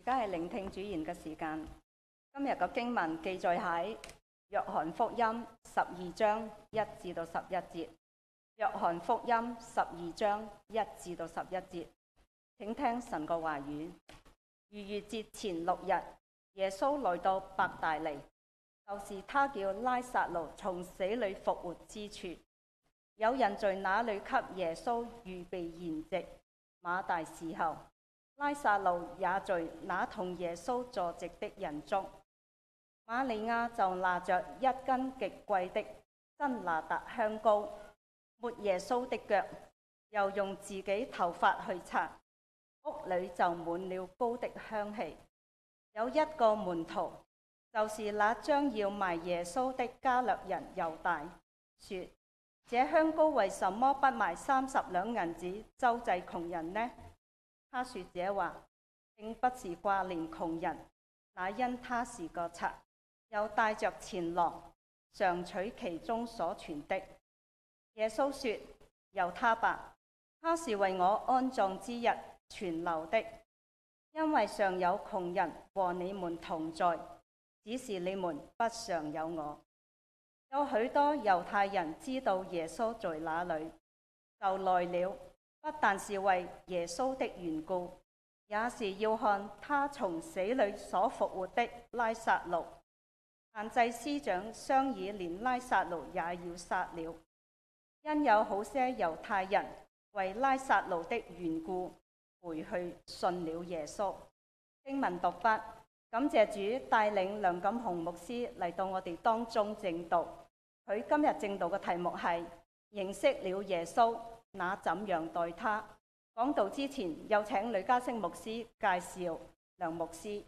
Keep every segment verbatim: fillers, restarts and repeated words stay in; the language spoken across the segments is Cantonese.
家係聆聽主言嘅時間。今日嘅經文記載喺約翰福音十二章一至到十一節。約翰福音十二章一至到十一節，請聽神個話語。逾越節前六日，耶穌來到伯大尼，就是他叫拉撒路從死裏復活之處。有人在那裏給耶穌預備筵席。馬大時候，拉撒路也在那同耶穌坐席的人中。瑪利亞就拿着一斤極貴的真哪噠香膏，抹耶穌的腳，又用自己頭髮去擦，屋裏就滿了膏的香氣。有一個門徒，就是那將要賣耶穌的加略人猶大，說：這香膏為什麼不賣三十兩銀子周濟窮人呢？他說這話並不是掛念窮人，乃因他是個賊，又帶着錢囊，常取其中所存的。耶穌說：由他吧，他是為我安葬之日存留的，因為常有窮人和你們同在，只是你們不常有我。有許多猶太人知道耶穌在那裏，就來了，不但是為耶穌的緣故，也是要看他從死裏所復活的拉撒路。但祭司長商議，連拉撒路也要殺了，因有好些猶太人為拉撒路的緣故回去信了耶穌。經文讀畢。感謝主帶領梁錦雄牧師嚟到我哋當中證道。佢今日證道嘅題目係認識了耶穌，那怎樣待他。講道之前，有請呂家星牧師介紹梁牧師。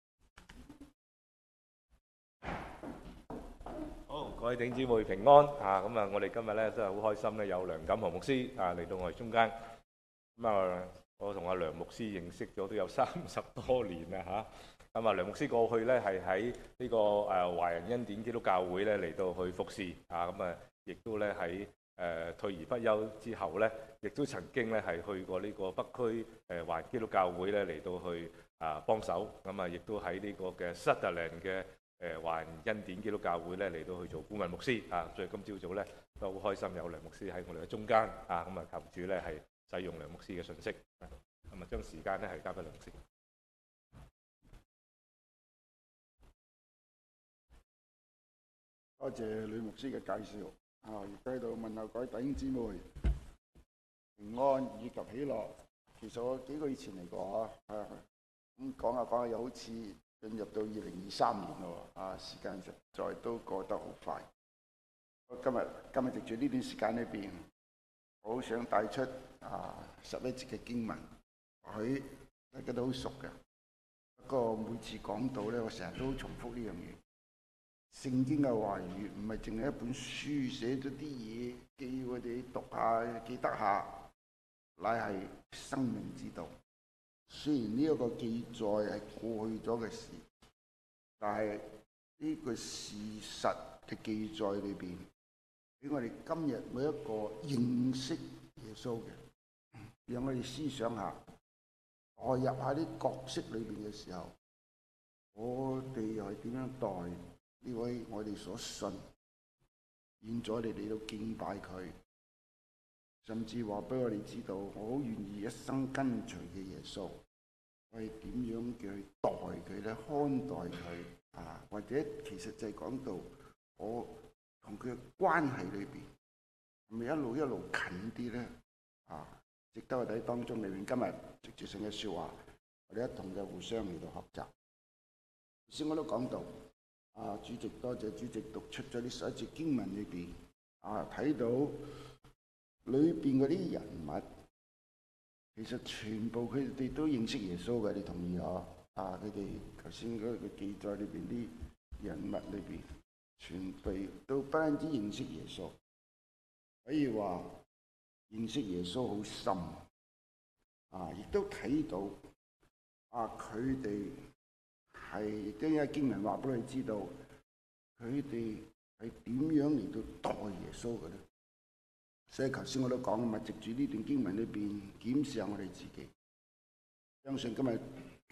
好，各位弟兄姊妹平安啊！咁啊，我哋今日咧真係好開心咧，有梁錦雄牧師啊嚟到我哋中間。咁啊，我同阿梁牧師認識咗都有三十多年啦嚇。咁啊，梁牧師過去咧係喺呢個誒華人恩典基督教會咧嚟到去服侍啊，咁啊，亦都咧喺誒退而不休之後咧，亦都曾經咧係去過呢個北區誒華人基督教會咧嚟到去啊幫手，咁啊，亦都喺呢個嘅 Sutherland 嘅誒華人恩典基督教會咧嚟到去做顧問牧師啊。所以今朝早咧都好開心有梁牧師喺我哋嘅中間啊，咁啊求主咧係使用梁牧師嘅信息，咁啊將時間咧係交俾梁牧師。 多謝呂牧師嘅介紹啊！亦都喺度問候各位弟兄姊妹平安以及喜樂。其實我幾個月前嚟過嚇，咁講下講下又好似進入到二零二三年咯啊！時間實在都過得好快。今日今日藉住呢段時間裏邊，我好想帶出啊十一節嘅經文，佢大家都好熟嘅。不過每次講到咧，我成日都重複呢樣嘢。聖經嘅話語唔係淨係一本書寫咗啲嘢，記我哋讀下記得下，乃係生命之道。雖然呢一個記載係過去咗嘅事，但係呢個事實嘅記載裏邊，俾我哋今日每一個認識耶穌嘅，讓我哋思想下，代入下啲角色裏邊嘅時候，我哋又係點樣待呢位我哋所信，現在我哋嚟到敬拜佢，甚至話俾我哋知道，我好願意一生跟隨嘅耶穌，我係點樣叫佢待佢咧，看待佢啊？或者其實就係講到我同佢嘅關係裏邊，係咪一路一路近啲咧？啊，值得我哋喺當中裏面今日直接性嘅説話，我哋一同嘅互相嚟到學習。頭先我都講到。啊！主席，多謝主席讀出咗呢十一節經文裏邊啊，睇到裏邊嗰啲人物，其實全部佢哋都認識耶穌嘅，你同意啊？啊！佢哋頭先嗰個記載裏邊啲人物裏邊，全部都不單止認識耶穌，可以話認識耶穌好深啊！亦都睇到啊，佢哋。係，亦都有經文話俾你知道，佢哋係點樣嚟到待耶穌嘅咧？所以頭先我都講啊嘛，藉住呢段經文裏邊檢視下我哋自己，相信今日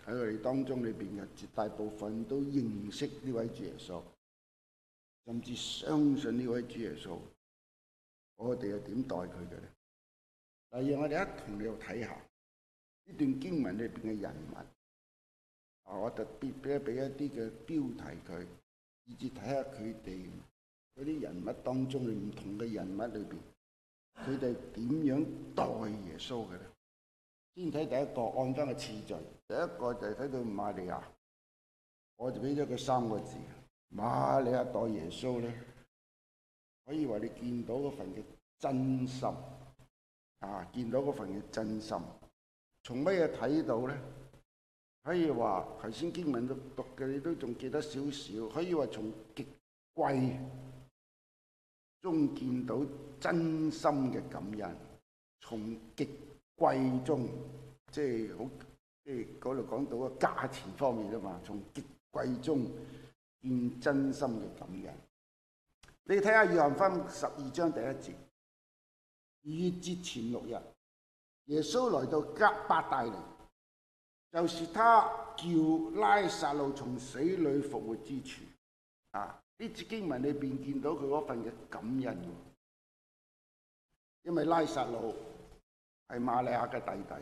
喺我哋當中裏邊嘅絕大部分都認識呢位主耶穌，甚至相信呢位主耶穌。我哋又點待佢嘅咧？例如我哋一同你又睇下呢段經文裏邊嘅人物。啊，我特別俾俾一啲嘅標題佢，以至睇下佢哋嗰啲人物當中嘅唔同嘅人物裏邊，佢哋點樣待耶穌嘅咧？先睇第一個，按翻個次序。第一個就係睇到瑪利亞，我就俾咗佢三個字：瑪利亞待耶穌咧，可以話你見到嗰份嘅真心啊，見到嗰份嘅真心。從乜嘢睇到咧？可以話頭先經文都讀嘅，你都仲記得少少。可以話從極貴中見到真心嘅感恩，從極貴中即係好即係嗰度講到個價錢方面啊嘛。從極貴中見真心嘅感恩。你睇下約翰福音十二章第一節，逾越節前六日，耶穌來到革伯大尼，就是他叫拉撒路從死裏復活之處。啊！呢節經文裏邊見到佢嗰份嘅感恩，因為拉撒路係瑪利亞嘅弟弟。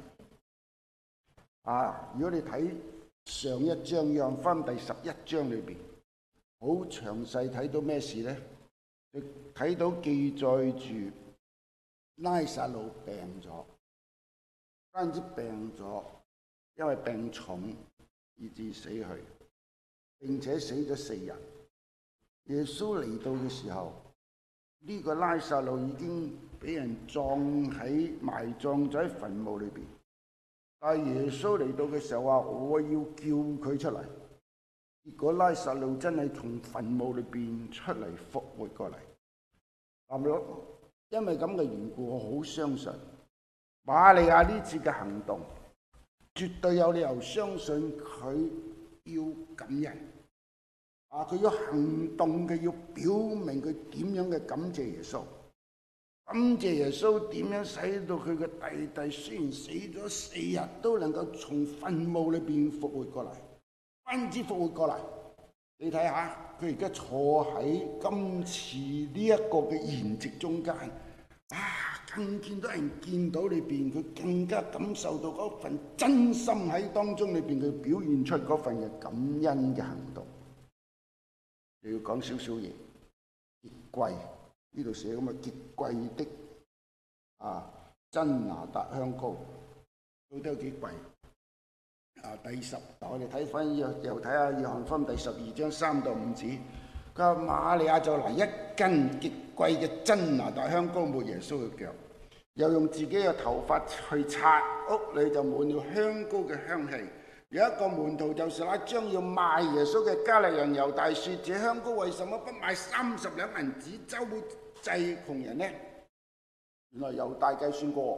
啊！如果你睇上一章約翰福音第十一章裏邊，好詳細睇到咩事咧？你睇到記載住拉撒路病咗，唔單止病咗。因為病重以致死去，並且死咗四日。耶穌嚟到嘅時候，呢、這個拉撒路已經俾人葬喺埋葬咗喺墳墓裏邊。但係耶穌嚟到嘅時候話：我要叫佢出嚟。結果拉撒路真係從墳墓裏邊出嚟復活過嚟。咁因為咁嘅緣故，我好相信瑪利亞呢次嘅行動，絕對有理由相信佢要感恩啊！佢要行動嘅，要表明佢點樣嘅感謝耶穌，感謝耶穌點樣使到佢嘅弟弟雖然死咗四日，都能夠從墳墓裏邊復活過嚟，不止復活過嚟。你睇下佢而家坐喺今次呢一個嘅筵席中間啊！更見到人見到裏邊，佢更加感受到嗰份真心喺當中裏邊，佢表現出嗰份嘅感恩嘅行動。你要講少少嘢，極貴呢度寫咁嘅極貴的啊真拿達香膏，到底有幾貴啊？第十，我哋睇翻又又睇下約翰福音第十二章三到五節，佢話瑪利亞就拿一斤極貴嘅真拿達香膏抹耶穌嘅腳，又用自己嘅頭髮去擦，屋裏就滿了香膏嘅香氣。有一個門徒就是那將要賣耶穌嘅加利人猶大說：這香膏為什麼不賣三十兩銀子周濟窮人呢？原來猶大計算過，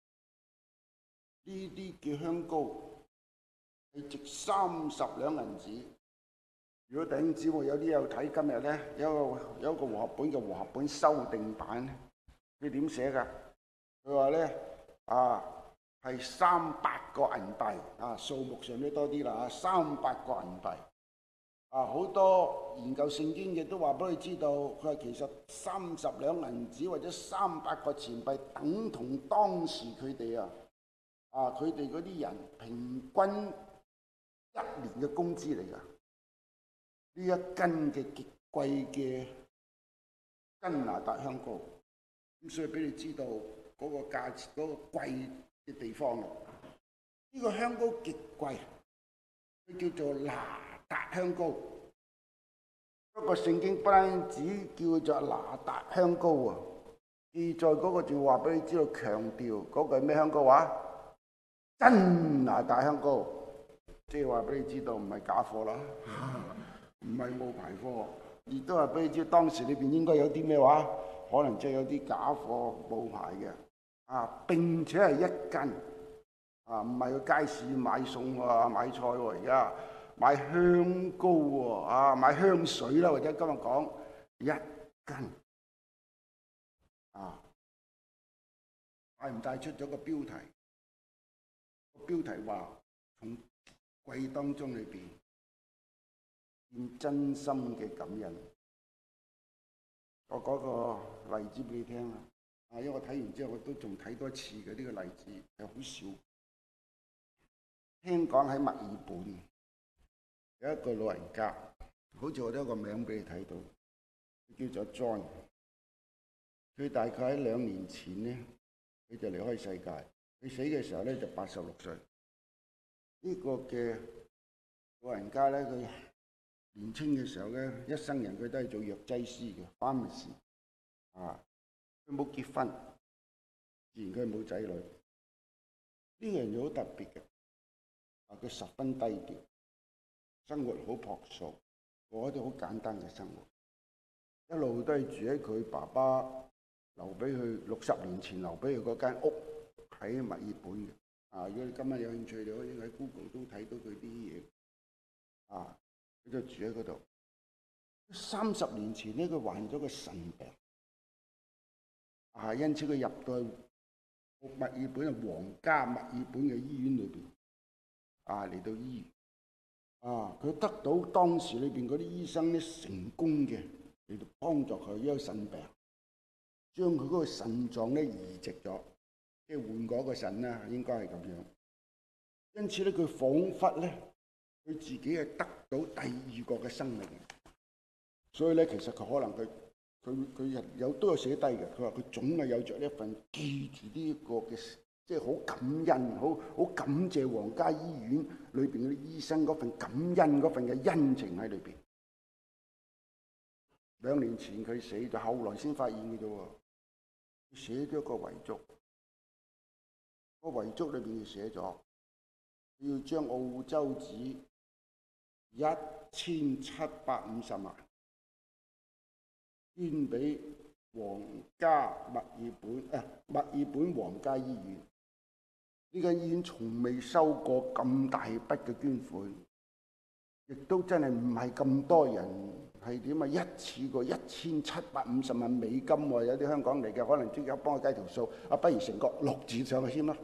呢啲叫香膏係值三十兩銀子。如果弟兄姊妹有啲有睇今日咧，有個有一個和合本嘅和合本修訂版，佢點寫噶？佢話咧啊，係三百個銀幣啊，數目上都多啲啦啊，三百個銀幣啊，好多研究聖經嘅都話俾你知道，佢話其實三十兩銀子或者三百個錢幣等同當時佢哋啊啊，佢哋嗰啲人平均一年嘅工資嚟㗎。呢一斤嘅極貴嘅真拿達香膏，咁所以俾你知道嗰個價錢、嗰、嗰個貴嘅地方啦。呢、呢個香膏極貴，佢叫做拿達香膏。不過聖經不單止叫做拿達香膏啊，記載嗰個就話俾你知道，強調嗰個係咩香膏話？真拿達香膏，即係話俾你知道唔係假貨啦。唔係冒牌貨，亦都係俾你知當時裏邊應該有啲咩話，可能即係有啲假貨冒牌嘅啊！並且係一斤啊，唔係去街市買餸喎、買菜喎，而家買香膏喎啊，買香水啦，或者今日講一斤啊，帶唔帶出咗個標題？個標題話從季當中裏邊，要真心嘅感恩。我講個例子俾你聽啦。啊，因為我睇完之後，我都仲睇多次嘅呢個例子，係好笑。聽講喺墨爾本有一個老人家，好似我都有個名俾你睇到，佢叫做 John。佢大概喺兩年前呢，佢就離開世界。佢死嘅時候咧就八十六歲。呢個嘅老人家咧，佢年輕嘅時候咧，一生人佢都係做藥劑師嘅 pharmacy 啊。佢冇結婚，自然佢冇仔女。呢個人就好特別嘅，啊，佢十分低調，生活好樸素，過一啲好簡單嘅生活，一路都係住喺佢爸爸留俾佢六十年前留俾佢嗰間屋喺墨爾本嘅。啊，如果你今日有興趣，你可以喺 Google 都睇到佢啲嘢。啊，佢就住喺嗰度。三十年前呢，佢患咗個腎病。啊，因此佢入到去墨爾本嘅皇家墨爾本嘅醫院裏邊，啊嚟到醫院，啊佢得到當時裏邊嗰啲醫生咧成功嘅嚟到幫助佢，因為腎病，將佢嗰個腎臟咧移植咗，即係換過一個腎啦，應該係咁樣。因此咧，佢彷彿咧，佢自己係得到第二個嘅生命。所以咧，其實佢可能佢。佢佢有都有寫低嘅，佢話佢總係有着一份記住呢一個嘅，即係好感恩，好好感謝皇家醫院裏邊嗰啲醫生嗰份感恩嗰份嘅恩情喺裏邊。兩年前佢死咗，後來先發現嘅啫喎。佢寫咗一個遺囑，個遺囑裏邊佢寫咗，要將澳洲紙一千七百五十萬。捐俾皇家墨爾本啊，墨爾本皇家醫院。呢間醫院從未收過咁大筆嘅捐款，亦都真係唔係咁多人係點啊？一次過一千七百五十萬美金喎，有啲香港嚟嘅可能即刻幫我計條數，啊，不如成個六字上去先啦。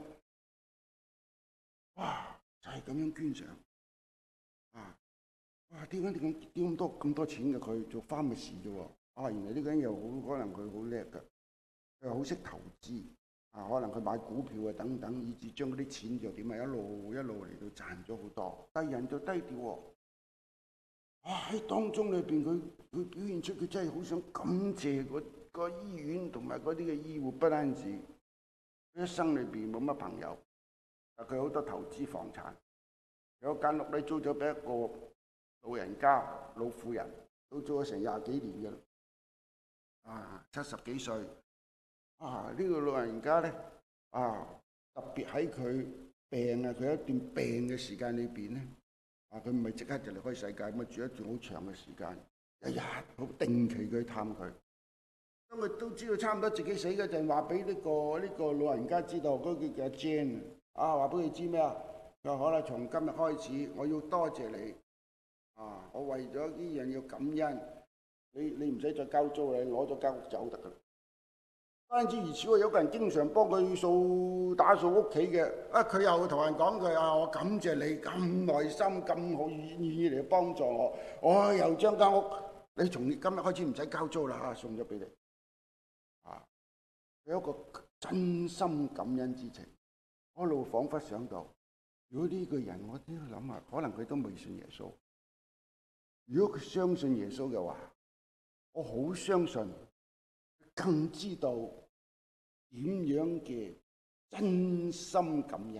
哇，就係咁樣捐上啊！哇，點解你咁點咁多咁多錢嘅？佢做翻嘅事啫喎。啊！原來呢個人又好，可能佢好叻㗎，佢好識投資啊！可能佢買股票啊等等，以至將嗰啲錢就點啊一路一路嚟到賺咗好多。但係人就低調喎。啊！喺當中裏邊，佢佢表現出佢真係好想感謝嗰個醫院同埋嗰啲嘅醫護，不單止佢一生裏邊冇乜朋友，啊佢好多投資房產，有間屋咧租咗俾一個老人家老婦人，都租咗成廿幾年嘅。啊，七十幾歲啊！呢、這個老人家咧啊，特別喺佢病啊，佢一段病嘅時間裏邊咧，啊，佢唔係即刻就離開世界，咁啊住一段好長嘅時間，日日好定期去探佢。因為都知道差唔多自己死嗰陣，話俾呢個呢、這個老人家知道，嗰、那個叫阿 Jane 啊，話俾佢知咩啊？佢話好啦，從今日開始，我要多謝你啊！我為咗呢樣要感恩。你你唔使再交租，你攞咗間屋走得噶啦。單止如此，有個人經常幫佢掃打掃屋企嘅，啊佢又同人講佢啊，我感謝你咁耐心咁好願意嚟幫助我，我又將間屋，你從今日開始唔使交租啦，啊送咗俾你。啊，有一個真心感恩之情。我一路彷彿想到，如果呢個人我都要諗下，可能佢都未信耶穌。如果佢相信耶穌嘅話，我好相信，更知道點樣嘅真心感恩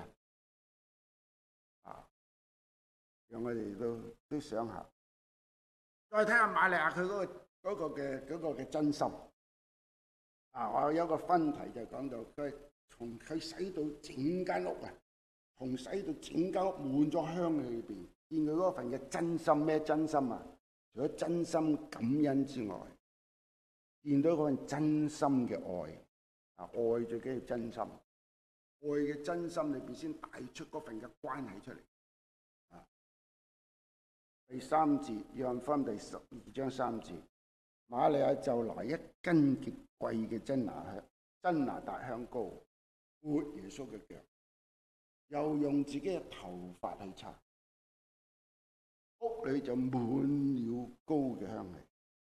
啊！讓我哋都都想下，再睇下瑪利亞佢嗰個嗰個嘅嗰個嘅真心啊！我有一個分題就講到佢從佢使到整間屋啊，從使到整間屋滿咗香氣裏邊，見佢嗰份嘅真心咩真心啊？除咗真心感恩之外，見到嗰份真心嘅愛啊，愛最緊要真心，愛嘅真心裏邊先帶出嗰份嘅關係出嚟啊。第三節，約翰福音第十二章三節，瑪利亞就拿一斤極貴嘅真拿香真拿達香膏抹耶穌嘅腳，又用自己嘅頭髮去擦。 屋裏就滿了膏嘅香氣。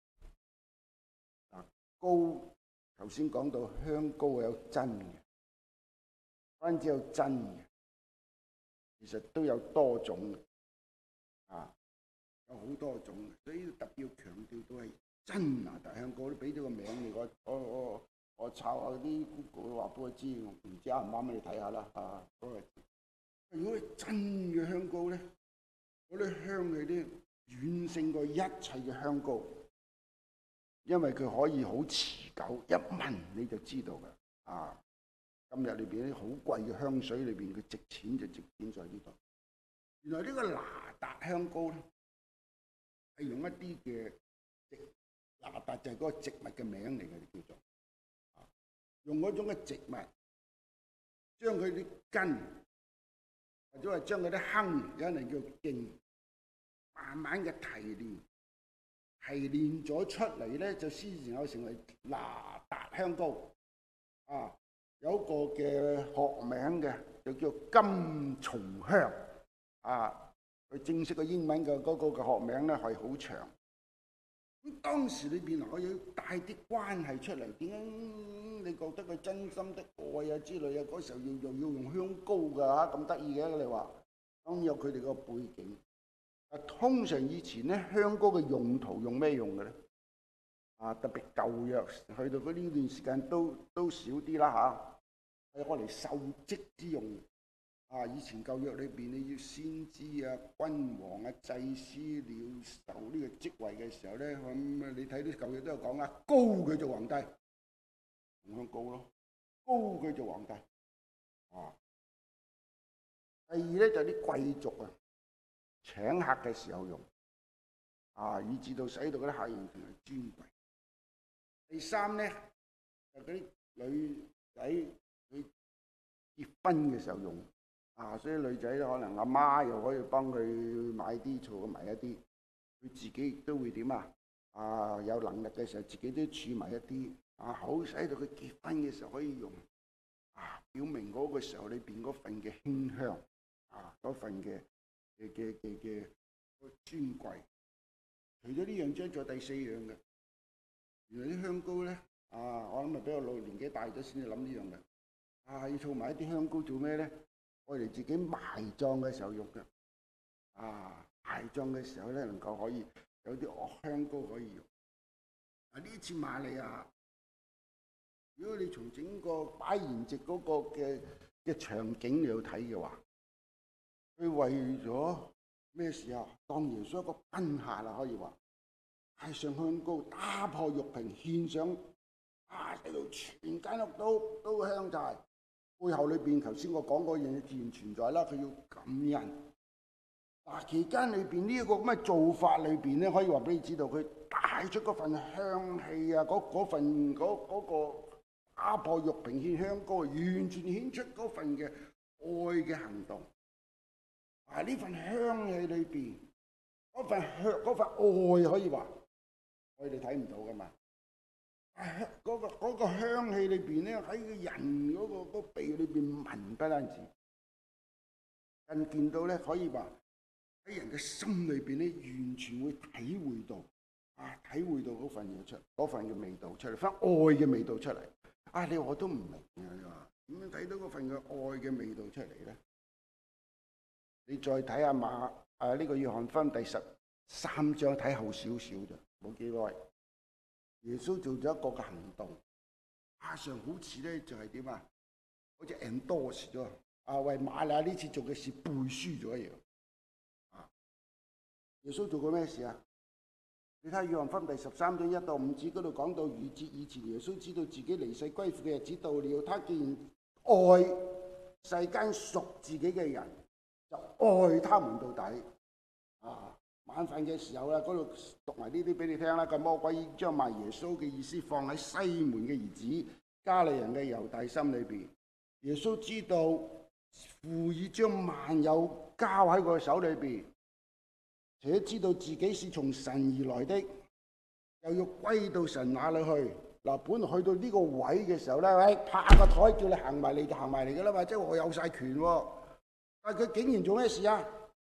嗱，膏頭先講到香膏係有真嘅，唔單止有真嘅，其實都有多種嘅，啊，有好多種嘅，所以特別要強調到係真拿達香膏。都俾咗個名你，我我我我抄下啲 Google 話俾我知，唔知啱唔啱，你睇下啦，啊，嗰個字。如果係真嘅香膏咧，嗰啲香氣咧遠勝過一切嘅香膏，因為佢可以好持久，一聞你就知道嘅。啊，今日裏邊啲好貴嘅香水裏邊，佢值錢就值錢在呢度。原來呢個拿達香膏咧，係用一啲嘅植拿達就係嗰個植物嘅名嚟嘅，叫做啊，用嗰種嘅植物將佢啲根，或者係將嗰啲坑，有人叫莖，慢慢嘅提煉，提煉咗出嚟咧，就先至有成為拿達香膏。啊，有一個嘅學名嘅，就叫金松香。啊，佢正式嘅英文嘅嗰個嘅學名咧係好長。咁當時裏邊我要帶啲關係出嚟，點解你覺得佢真心的愛啊之類啊？嗰時候要又要用香膏㗎嚇，咁得意嘅你話，咁有佢哋個背景。啊，通常以前咧香膏嘅用途用咩用嘅咧？啊，特別舊約去到嗰呢段時間都都少啲啦嚇，係攞嚟受職之用。啊！以前舊約裏邊，你要先知啊、君王啊、祭司了受呢個職位嘅時候咧，咁、嗯、你睇啲舊約都有講啦，膏佢做皇帝，用香膏咯，膏佢做皇帝。啊，第二咧就啲、是、貴族啊，請客嘅時候用，啊，以至到使到嗰啲客人同埋尊貴。第三咧就嗰、是、啲女仔佢結婚嘅時候用。啊，所以女仔可能阿媽又可以幫佢買啲儲埋一啲，佢自己亦都會點啊？啊，有能力嘅時候自己都儲埋一啲，啊，好使到佢結婚嘅時候可以用，啊，表明嗰個時候裏邊嗰份嘅馨香，啊，嗰份嘅嘅嘅嘅嘅尊貴。除咗呢樣，將做第四樣嘅，原來啲香膏咧，啊，我諗係比較老年紀大咗先至諗呢樣嘅，啊，要儲埋一啲香膏做咩咧？我哋自己埋葬嘅時候用嘅，啊，埋葬嘅時候咧，能夠可以有啲香膏可以用。啊，呢次瑪利亞，如果你從整個擺筵席嗰個嘅嘅場景嚟睇嘅話，佢為咗咩事啊？當耶穌一個賓客啦，可以話帶上香膏，打破玉瓶，獻上，啊，喺度全間屋都都香晒。背後裏邊，頭先我講嗰樣嘢自然存在啦。佢要感恩。嗱，期間裏邊呢一個咁嘅做法裏邊咧，可以話俾你知道，佢帶出嗰份香氣啊，嗰嗰份嗰嗰個打破玉瓶獻香膏，完全顯出嗰份嘅愛嘅行動。啊，呢份香氣裏邊，嗰份香嗰份愛可以話，我哋睇唔到噶嘛。嗰、那個嗰、那個香氣裏邊咧，喺個人嗰、那個嗰、那個、鼻裏邊聞不單止，更見到咧，可以話喺人嘅心裏邊咧，完全會體會到啊，體會到嗰份嘢出，嗰份嘅味道出嚟，份愛嘅味道出嚟。啊，你我都唔明啊，你話點樣睇到嗰份嘅愛嘅味道出嚟咧？你再睇下馬啊呢、這個約翰福音第十三章，睇後少少啫，冇幾耐。耶穌做咗一個嘅行動，馬上好似咧就係點啊？好似 endorse 咗啊，為瑪利亞呢次做嘅事背書咗一樣。啊，耶穌做過咩事啊？你睇約翰福音第十三章一到五節嗰度講到逾節以前，耶穌知道自己離世歸父嘅日子到了，他既然愛世間屬自己嘅人，就愛他們到底。啊！晚飯嘅時候啦，嗰度讀埋呢啲俾你聽啦。個魔鬼已經將賣耶穌嘅意思放喺西門嘅兒子加利人嘅猶大心裏邊。耶穌知道父已將萬有交喺佢手裏邊，且知道自己是從神而來的，又要歸到神那裏去。嗱，本來去到呢個位嘅時候咧，喂，拍個台叫你行埋嚟就行埋嚟噶啦嘛，即係我有晒權喎。但係佢竟然做咩事啊？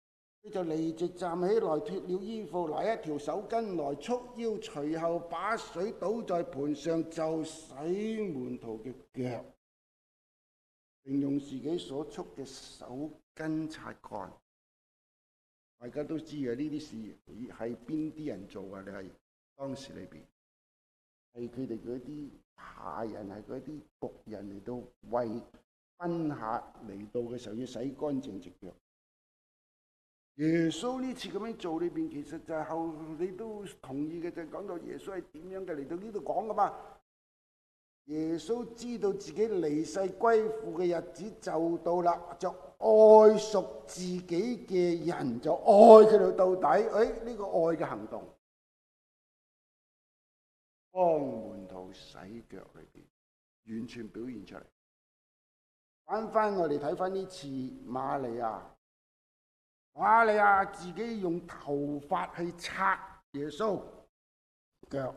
佢就立即站起來，脱了衣服，拿一條手巾來束腰，隨後把水倒在盆上，就洗門徒嘅腳，並用自己所束嘅手巾擦乾。大家都知啊，呢啲事係邊啲人做啊？你係當時裏邊係佢哋嗰啲下人，係嗰啲僕人嚟到為賓客嚟到嘅時候要洗乾淨隻腳。耶穌呢次咁樣做裏邊，其實就係後你都同意嘅，就係講到耶穌係點樣嘅嚟到呢度講噶嘛。耶穌知道自己離世歸父嘅日子就到啦，就愛屬自己嘅人，就愛佢哋到底。誒，呢個愛嘅行動，幫門徒洗腳裏邊，完全表現出嚟。翻翻我哋睇翻呢次瑪利亞。瑪利亞自己用頭髮去擦耶穌腳，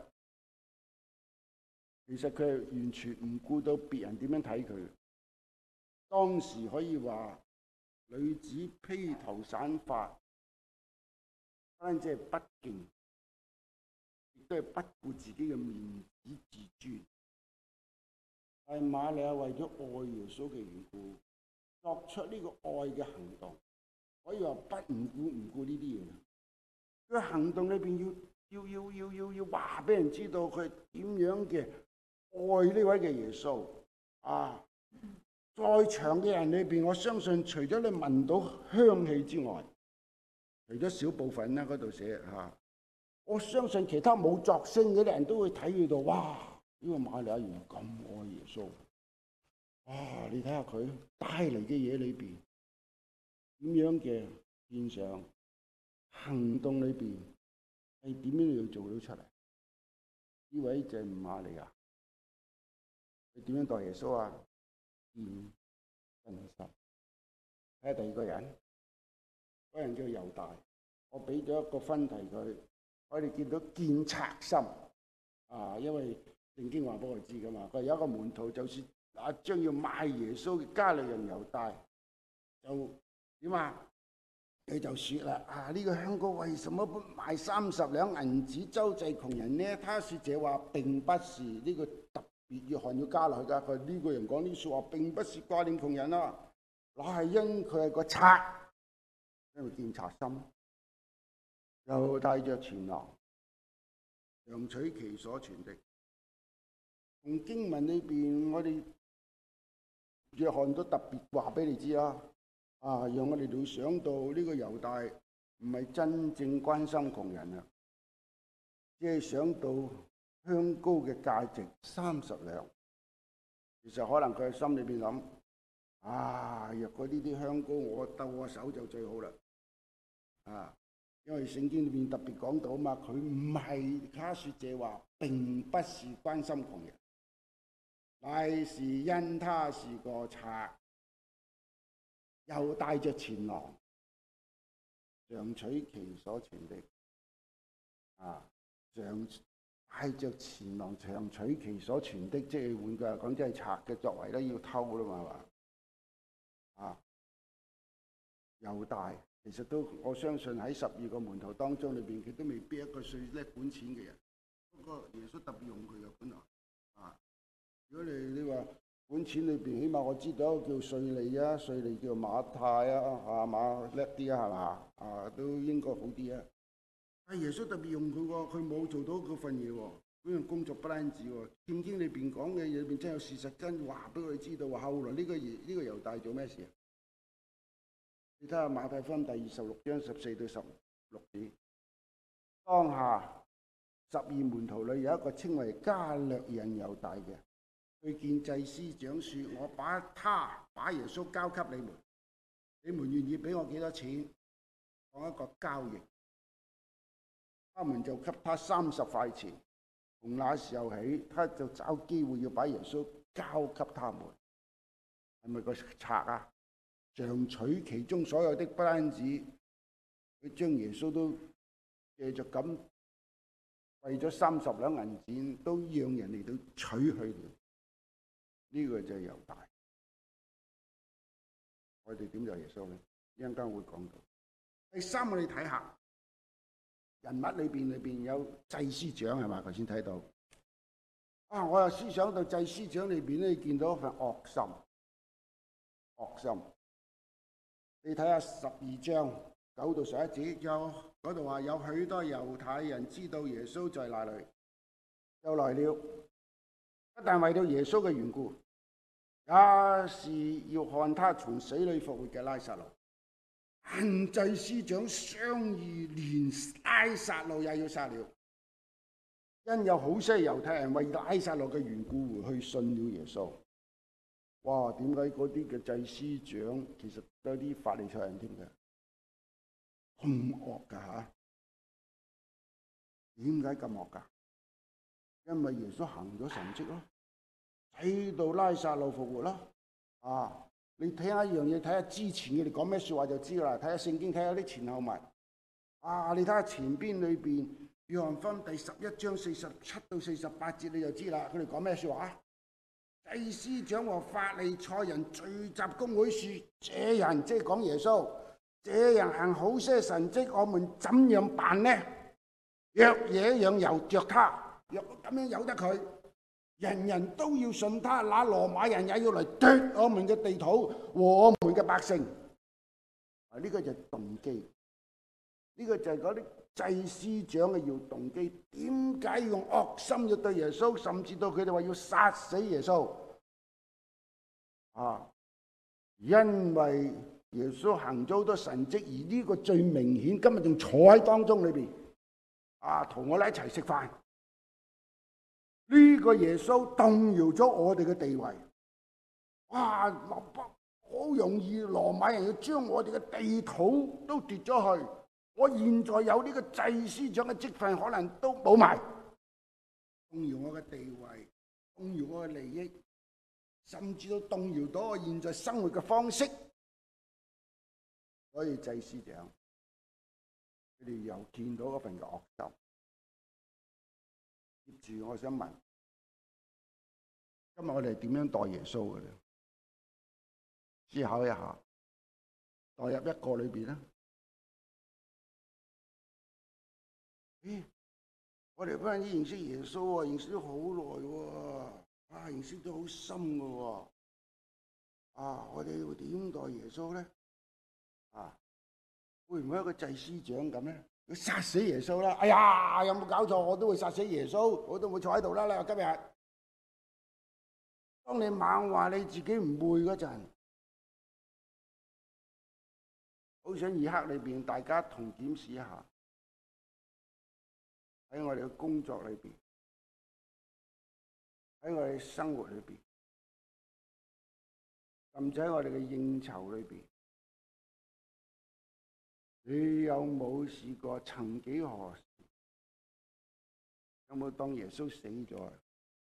其實佢係完全唔顧到別人點樣睇佢。當時可以話女子披頭散髮，不單止係不敬，亦都係不顧自己嘅面子自尊。但係瑪利亞為咗愛耶穌嘅緣故，作出呢個愛嘅行動。可以話不唔顧唔顧呢啲嘢，佢行動裏邊要要要要要要話俾人知道佢點樣嘅愛呢位嘅耶穌啊！在場嘅人裏邊，我相信除咗你聞到香氣之外，除咗少部分啦，嗰度寫吓，我相信其他冇作聲嘅人都會睇佢到，哇！呢個瑪利亞原來咁愛耶穌，啊！你睇下佢帶嚟嘅嘢裏邊。點樣嘅現象行動裏邊係點樣要做到出嚟？呢位就係瑪利亞，佢點樣待耶穌啊？見真心。睇下第二個人，嗰個人叫猶大，我俾咗一個分題佢，我哋見到見賊心啊，因為聖經話俾我知噶嘛，佢有一個門徒，就是啊將要賣耶穌嘅加利人猶大，就。點啊？佢就說啦，啊呢、這個香膏為什麼不賣三十兩銀子周濟窮人呢？他說這話並不是呢、這個特別約翰要加落去噶。佢呢個人講呢說話並不是掛念窮人啊，那係因佢係個賊，因為見賊心，又帶着錢囊，強取其所存的。從經文裏邊，我哋約翰都特別話俾你知啦。啊！讓我哋會想到呢個猶大唔係真正關心窮人啊，只係想到香膏嘅價值三十兩。其實可能佢喺心裏邊諗：啊，若果呢啲香膏我兜我手就最好啦。啊，因為聖經裏邊特別講到嘛，佢唔係他說這話，並不是關心窮人，乃是因他是個賊。又帶着錢囊，強取其所存的。啊，強帶着錢囊，強取其所存的，即係換句話講，即係賊嘅作為咧，要偷啦嘛，係嘛？啊，猶大其實都我相信喺十二個門徒當中裏邊，佢都未必一個最叻管錢嘅人。不過耶穌特別用佢嘅本來。啊，如果你你話，本錢裏邊，起碼我知道一個叫稅吏啊，稅吏叫馬太啊，啊馬叻啲啊，係嘛？啊都應該好啲啊。但耶穌特別用佢喎，佢冇做到嗰份嘢喎，嗰樣工作不單止喎。聖經裏邊講嘅嘢裏邊真有事實真話俾佢知道話，後來呢個呢、這個猶大做咩事啊？你睇下馬太福音第二十六章十四到十六節，當下十二門徒裏有一個稱為加略人猶大嘅。去見祭司長說：我把他把耶穌交給你們，你們願意俾我幾多錢？講一個交易，他們就給他三十塊錢。從那時候起，他就找機會要把耶穌交給他們。係咪個賊啊？強取其中所有的，不單止佢將耶穌都借着咁為咗三十兩銀錢，都讓人嚟到取去了。呢個就係猶大，我哋點就耶穌咧？一陣間會講到。 第三，我哋睇下人物裏邊裏邊有祭司長係嘛？頭先睇到啊，我又思想到祭司長裏邊咧，見到一份惡心，惡心。你睇下十二章九到十一節，有嗰度話有許多猶太人知道耶穌在那裏，就來了，不但為了耶穌嘅緣故，也是要看他從死裏復活嘅拉撒路。行祭司長商議，連拉撒路也要殺了，因有好些猶太人為拉撒路嘅緣故回去信了耶穌。哇！點解嗰啲嘅祭司長其實都有啲法利賽人添嘅，咁惡噶吓？點解咁惡噶？因為耶穌行咗神蹟咯，使到拉撒路復活咯。啊！你睇下一樣嘢，睇下之前佢哋講咩說話就知啦。睇下聖經，睇下啲前後文。啊！你睇下前邊裏邊約翰福音第十一章四十七到四十八節，你就知啦。佢哋講咩說話？祭司長和法利賽人聚集公會說：這人即係講耶穌，這人行好些神蹟，我們怎樣辦呢？若這樣由着他，若咁樣由得佢，人人都要信他，那羅馬人也要嚟奪我們嘅地土和我們嘅百姓。啊，呢個就係動機，呢個就係嗰啲祭司長嘅要動機。點解要用惡心要對耶穌，甚至到佢哋話要殺死耶穌？啊，因為耶穌行咗好多神蹟，而呢個最明顯，今日仲坐喺當中裏邊，啊，同我哋一齊食飯。呢個耶穌動搖咗我哋嘅地位，哇！好容易羅馬人要將我哋嘅地土都奪咗去。我現在有呢個祭司長嘅職份，可能都冇埋，動搖我嘅地位，動搖我嘅利益，甚至都動搖到我現在生活嘅方式。所以祭司長佢哋又見到嗰份嘅惡心。接住我想問，今日我哋點樣待耶穌嘅咧？思考一下，代入一個裏邊啦。咦，我哋嗰陣時認識耶穌啊，認識咗好耐喎，啊，認識咗好深嘅喎，啊，我哋要點待耶穌咧？啊，會唔會一個祭司長咁咧？要殺死耶穌啦！哎呀，有冇搞錯？我都會殺死耶穌，我都會坐喺度啦。你話今日，當你猛話你自己唔會嗰陣，好想二刻裏邊大家同檢視一下，喺我哋嘅工作裏邊，喺我哋嘅生活裏邊，甚至喺我哋嘅應酬裏邊，你有冇試過曾幾何時，有冇當耶穌死咗？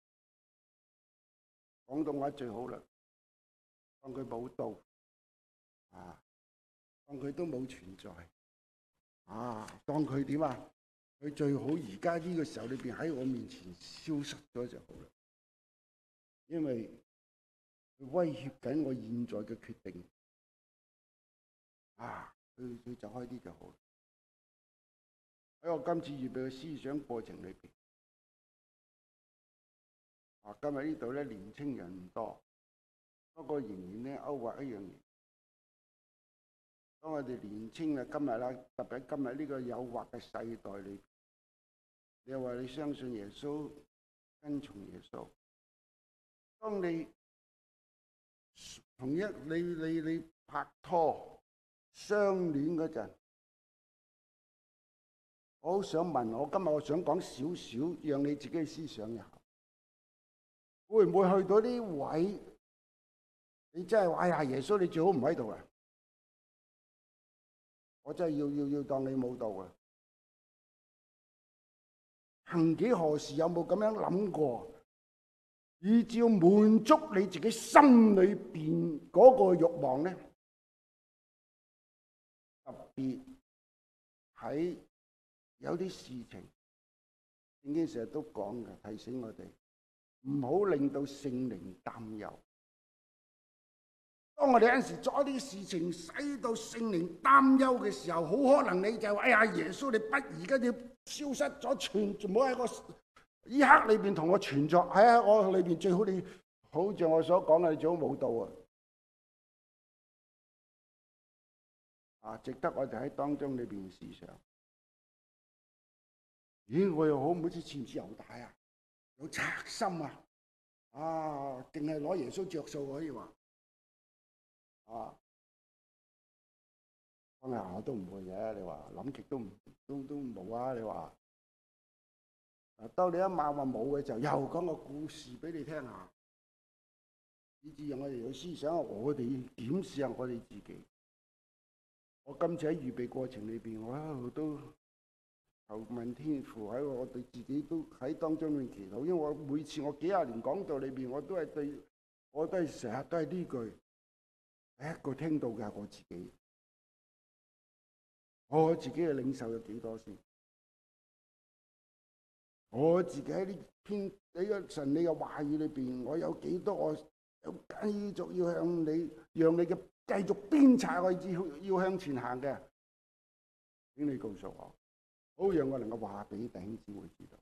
廣東話最好啦，當佢冇到啊，當佢都冇存在啊，當佢點啊？佢最好而家呢個時候裏邊喺我面前消失咗就好啦，因為佢威脅緊我現在嘅決定啊！佢佢就開啲就好。喺我今次預備嘅思想過程裏邊，啊，今日呢度咧年青人唔多，不過仍然咧勾畫一樣嘢。當我哋年青嘅今日啦，特別喺今日呢個誘惑嘅世代裏邊，你又話你相信耶穌，跟從耶穌。當你同一你你你拍拖相戀嗰陣，我好想問我今日我想講少少，讓你自己思想一下，會唔會去到呢位？你真係話哎呀，耶穌你最好唔喺度啊！我真係要要要當你冇到啊！曾幾何時有冇咁樣諗過？以至要滿足你自己心裏邊嗰個慾望咧？特別喺有啲事情，聖經成日都講嘅，提醒我哋唔好令到聖靈擔憂。 當我哋有陣時做一啲事情，使到聖靈擔憂嘅時候，好可能你就話：哎呀，耶穌你不而家要消失咗，存唔好喺個呢刻裏邊同我存在喺我裏邊，最好你好似我所講嘅，你最好冇到啊！啊，值得我哋喺當中裏邊思想。咦，我又好唔好似前次猶大啊，有賊心啊！啊，淨係攞耶穌着數可以話啊，當然我都唔會嘅。你話諗極都唔都都冇啊！你話啊，當你一晚話冇嘅時候，又講個故事俾你聽下，以至讓我哋去思想，我哋檢視下我哋自己。我今次喺預備過程裏邊，我一路都求問天父，喺我對自己都喺當中裏祈禱，因為我每次我幾廿年講道裏邊，我都係對，我都係成日都係呢句，第一個聽到嘅係我自己，我自己嘅領受有幾多先？我自己喺呢篇呢個神你嘅話語裏邊，我有幾多我有繼續要向你，讓你嘅繼續鞭策我，至要向前行嘅，請你告訴我，好讓我能夠話俾弟兄姊妹知道。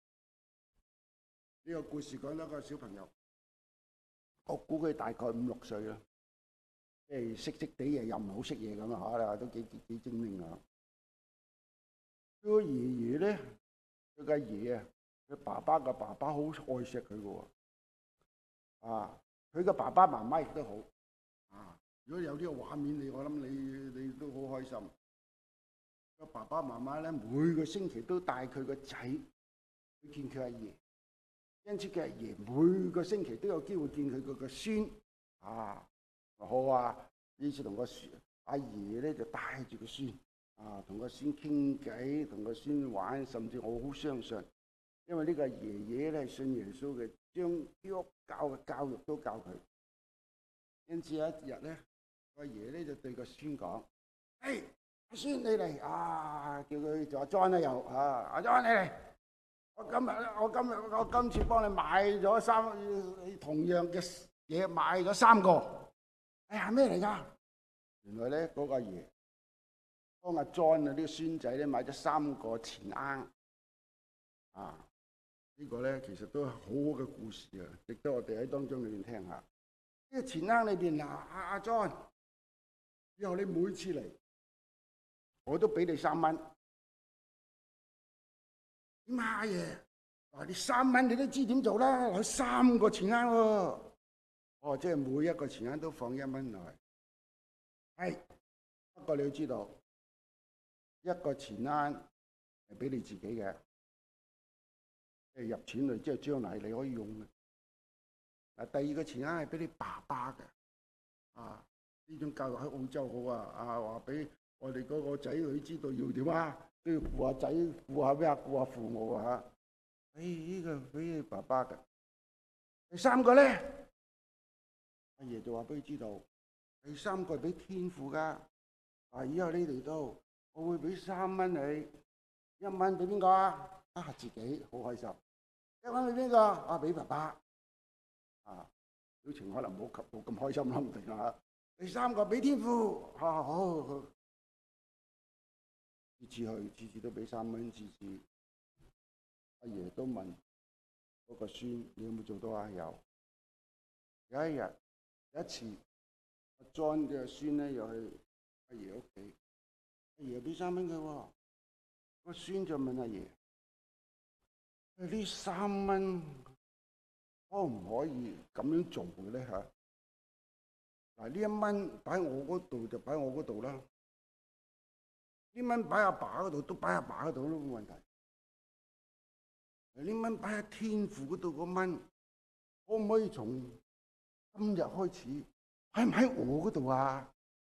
呢個故事講到一個小朋友，我估佢大概五六歲啦，即係識識地嘢又唔好識嘢咁啊嚇，都幾幾幾精明啊！佢個爺爺咧，佢個爺啊，佢爸爸嘅爸爸好愛錫佢嘅喎，啊，佢嘅爸爸媽媽亦都好啊。如果有呢個畫面，你我諗你你都好開心。個爸爸媽媽咧，每個星期都帶佢個仔去見佢阿爺，因此佢阿爺每個星期都有機會見佢個個孫啊。好啊，呢次同個孫阿爺咧就帶住個孫啊，同個孫傾偈，同個孫玩，甚至我好相信，因為呢個爺爺咧係信耶穌嘅，將基督教嘅教育都教佢。因此有一日咧，個爺咧就對個孫講：誒，阿孫你嚟啊！叫佢做阿 John 啦又啊，阿 John 你嚟，我今日我今日我今次幫你買咗三同樣嘅嘢，買咗三個。哎呀，咩嚟㗎？原來咧嗰個阿爺幫阿 John 啊呢個孫仔咧買咗三個錢罌啊！呢個咧其實都係好好嘅故事啊，值得我哋喺當中裏邊聽下。呢個錢罌裏邊嗱，阿阿 John，以後你每次嚟，我都俾你三蚊。點啊，阿爺？話你三蚊你都知點做啦，攞三個錢罌喎。哦，即係每一個錢罌都放一蚊落去。係，不過你要知道，一個錢罌係俾你自己嘅，即係入錢嚟，即係將來你可以用嘅。嗱，第二個錢罌係俾你爸爸嘅。啊，呢種教育喺澳洲好啊！啊，話俾我哋嗰個仔女知道要點啊，都要顧下仔，顧下咩啊，顧下父母啊嚇。誒，呢個俾你爸爸嘅。第三個咧。阿爺就話俾佢知道，第三個係俾天父噶。啊，以後你嚟到，我會俾三蚊你，一蚊俾邊個啊？啊，自己好開心。一蚊俾邊個？啊，俾爸爸。啊，表情可能冇及到咁開心啦，唔定啊。第三個俾天父。啊，好，好。次次去，次次都俾三蚊，次次。阿爺都問嗰個孫：你有冇做到啊？有。有一日。有一次，阿 John 嘅孫咧又去阿爺屋企，阿爺俾三蚊佢喎，個孫就問阿爺：呢三蚊可唔可以咁樣做嘅咧嚇？嗱，呢一蚊擺我嗰度就擺我嗰度啦，呢蚊擺阿爸嗰度都擺阿爸嗰度都冇問題。呢蚊擺喺天父嗰度嗰蚊，可唔可以從今日開始喺唔喺我嗰度啊？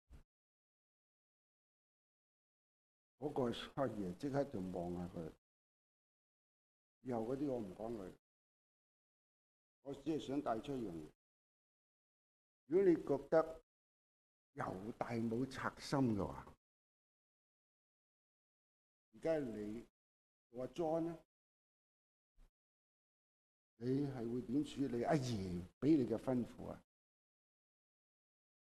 嗰個阿爺即刻就望下佢，以後嗰啲我唔講佢，我只係想帶出一樣嘢。如果你覺得猶大冇賊心嘅話，而家你做阿 John 咧，你係會點處理阿爺俾你嘅吩咐啊？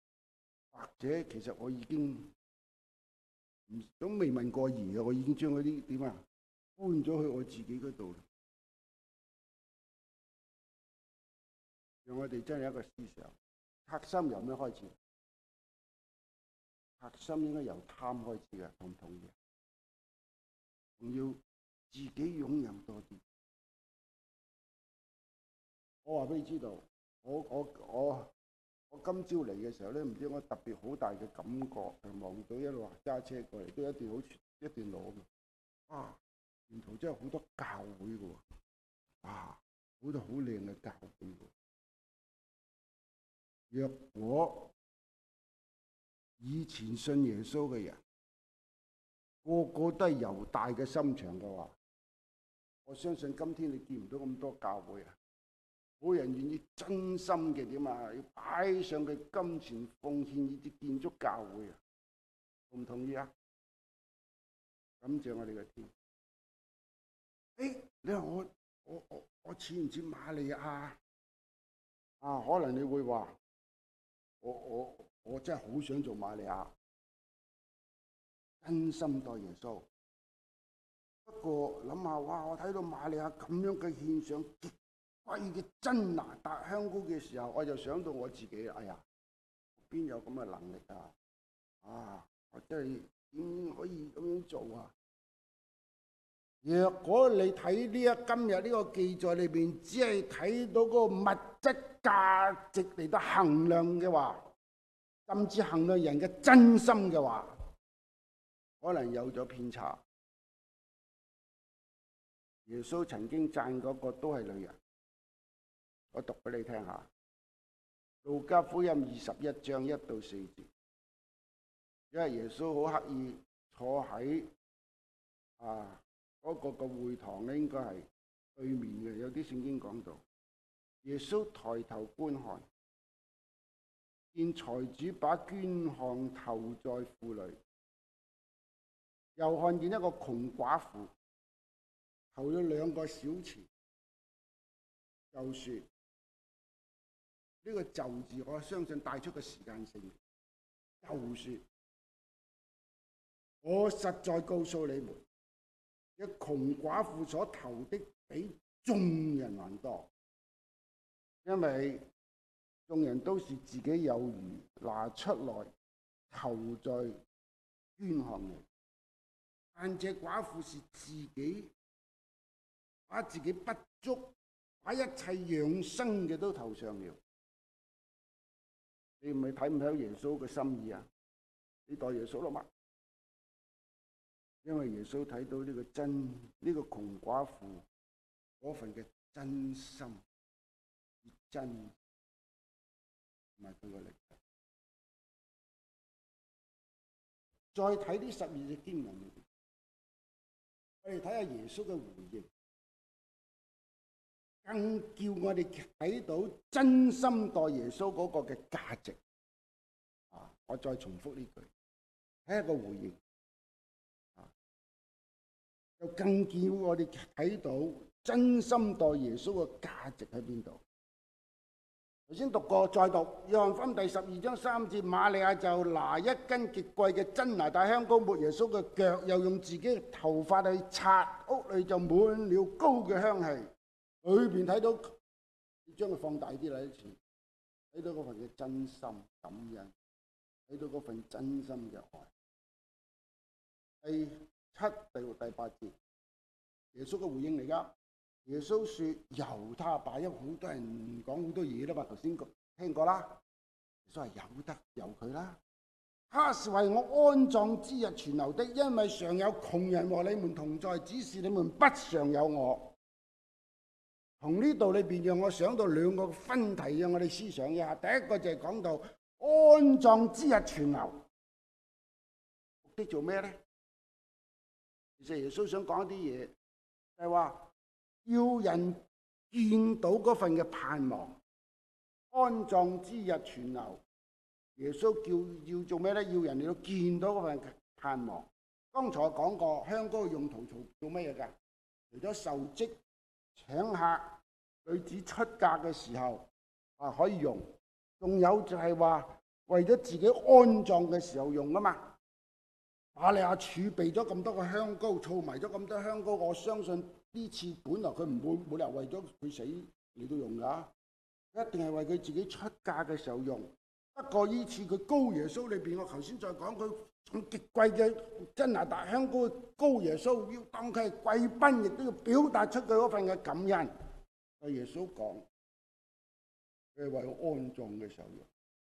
或者其實我已經唔都未問過爺嘅，我已經將嗰啲點啊搬咗去我自己嗰度。讓我哋真係一個思想，核心由咩開始？核心應該由貪開始嘅，同唔同意？仲要自己擁有多啲。我話俾你知道，我我我我今朝嚟嘅時候咧，唔知我特別好大嘅感覺，係望到一路話揸車過嚟，都一段好一段路嘅。啊，沿途真係好多教會嘅喎，啊，好多好靚嘅教會嘅。若果以前信耶穌嘅人個個都係猶大嘅心腸嘅話，我相信今天你見唔到咁多教會啊！冇人願意真心嘅點啊，要擺上佢金錢奉獻以至建築教會啊！同唔同意啊？感謝我哋嘅天。誒，你話我我我我似唔似瑪利亞啊？可能你會話我我我真係好想做瑪利亞，真心待耶穌。不過諗下，哇！我睇到瑪利亞咁樣嘅獻上極貴嘅真哪噠香膏嘅時候，我就想到我自己，哎呀，邊有咁嘅能力啊？啊，我真係點可以咁樣做啊？若果你睇呢一今日呢個記載裏邊，只係睇到嗰個物質價值嚟到衡量嘅話，甚至衡量人嘅真心嘅話，可能有咗偏差。耶穌曾經讚嗰個都係女人，我讀俾你聽下，《路加福音》二十一章一到四節，因為耶穌好刻意坐喺啊嗰個個會堂咧，應該係對面嘅。有啲聖經講到，耶穌抬頭觀看，見財主把捐項投在庫裏，又看見一個窮寡婦投咗兩個小錢，就說呢、這個就字，我相信帶出個時間性，就說我實在告訴你們，一窮寡婦所投的比眾人還多，因為眾人都是自己有餘拿出來投在捐項裏，但這寡婦是自己把自己不足，把一切養生嘅都投上了。你唔係睇唔睇耶穌嘅心意啊？你代耶穌啦嘛？因為耶穌睇到呢個真呢、呢個窮寡婦嗰份嘅真心、真同埋佢個力量。再睇呢十二隻經文裏邊，我哋睇下耶穌嘅回應，更叫我哋睇到真心待耶穌嗰個嘅價值。啊！我再重複呢句，睇下個回應。就更叫我哋睇到真心待耶穌嘅價值喺邊度？頭先讀過，再讀約翰福音第十二章三節，瑪利亞就拿一斤極貴嘅真哪噠香膏抹耶穌嘅腳，又用自己嘅頭髮去擦，屋裏就滿了膏嘅香氣。裏邊睇到，將佢放大啲啦，一次睇到嗰份嘅真心感恩，睇到嗰份真心嘅愛。第七、第六、第八節，耶穌嘅回應嚟噶。耶穌說：由他吧，因為好多人講好多嘢啦嘛，頭先聽過啦。耶穌係由得由佢啦。他是為我安葬之日存留的，因為常有窮人和你們同在，只是你們不常有我。從呢度裏邊，讓我想到兩個分題，讓我哋思想一下。第一個就係講到安葬之日存留，目的做咩咧？其實耶穌想講一啲嘢，就係話要人見到嗰份嘅盼望，安葬之日存留。耶穌叫要做咩咧？要人哋都見到嗰份盼望。剛才我講過，香膏嘅用途做做咩嘢噶？除咗受職、請客、女子出嫁嘅時候啊可以用，仲有就係話為咗自己安葬嘅時候用啊嘛。瑪利亞儲備咗咁多個香膏，儲埋咗咁多香膏，我相信呢次本來佢唔會冇理由為咗佢死嚟到用㗎，一定係為佢自己出嫁嘅時候用。不過呢次佢膏耶穌裏邊，我頭先再講佢咁極貴嘅真拿達香膏膏耶穌，要當佢係貴賓，亦都要表達出佢嗰份嘅感恩。對耶穌講，佢係為我安葬嘅時候用。